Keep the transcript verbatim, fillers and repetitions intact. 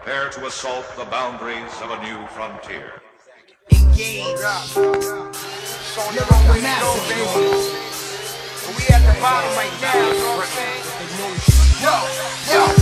prepare to assault the boundaries of a new frontier. Engage. Lyrical massive, baby. We at the bottom right now, you know what I'm saying? Yo, yo.